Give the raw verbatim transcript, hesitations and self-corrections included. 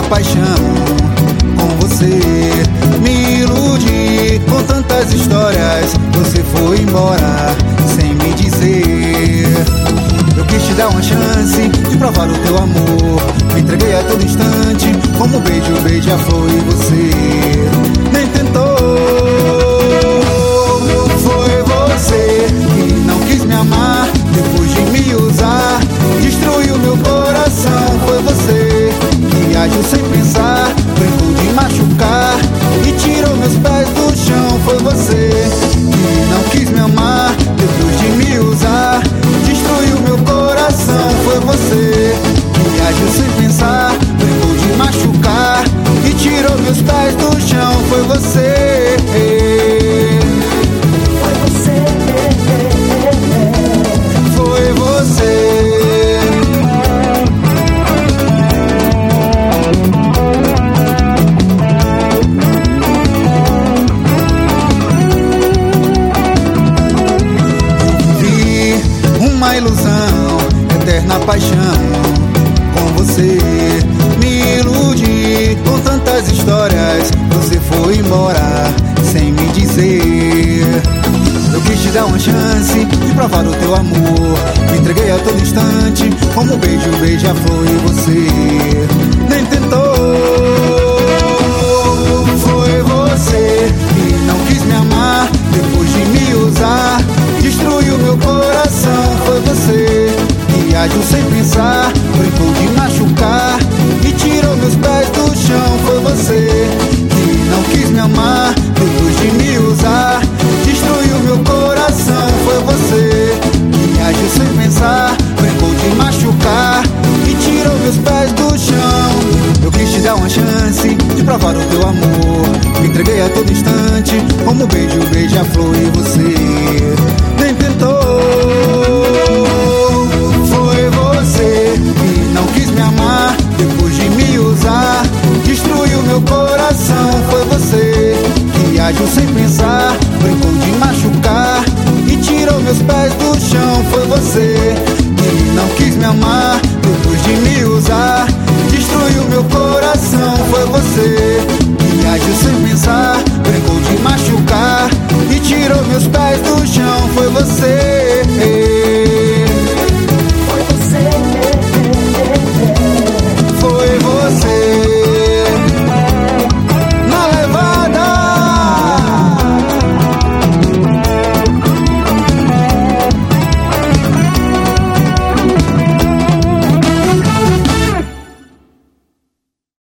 paixão com você. Me iludi com tantas histórias, você foi embora sem me dizer. Eu quis te dar uma chance de provar o teu amor, me entreguei a todo instante, como um beijo, beija-flor, e você nem tentou. Foi você que não quis me amar, depois de me usar, destruiu meu coração. Foi você que agiu sem pensar, brincou de machucar e tirou meus pés do chão. Foi você que não quis me amar, depois de me usar, destruiu meu coração. Foi você que agiu sem pensar, brincou de machucar e tirou meus pés do chão. Foi você. Foi você. Foi você. Vi uma ilusão, eterna paixão com você. Me iludi com tantas histórias, você foi embora sem me dizer. Eu quis te dar uma chance de provar o teu amor, me entreguei a todo instante, como um beijo, beija-flor, e você nem tentou. Foi você que não quis me amar, depois de me usar, destruiu meu coração. Foi você que agiu sem pensar, brincou de machucar e tirou meus pés do chão. Foi você que não quis me amar, depois de me usar, destruiu meu coração. Foi você que agiu sem pensar, brincou de machucar e tirou meus pés do chão. Eu quis te dar uma chance de provar o teu amor, me entreguei a todo instante, como um beijo, beija-flor, e você nem tentou. Foi você que não quis me amar, depois de me usar, destruiu meu coração. Foi você que agiu sem pensar, brincou de machucar e tirou meus pés do chão. Foi você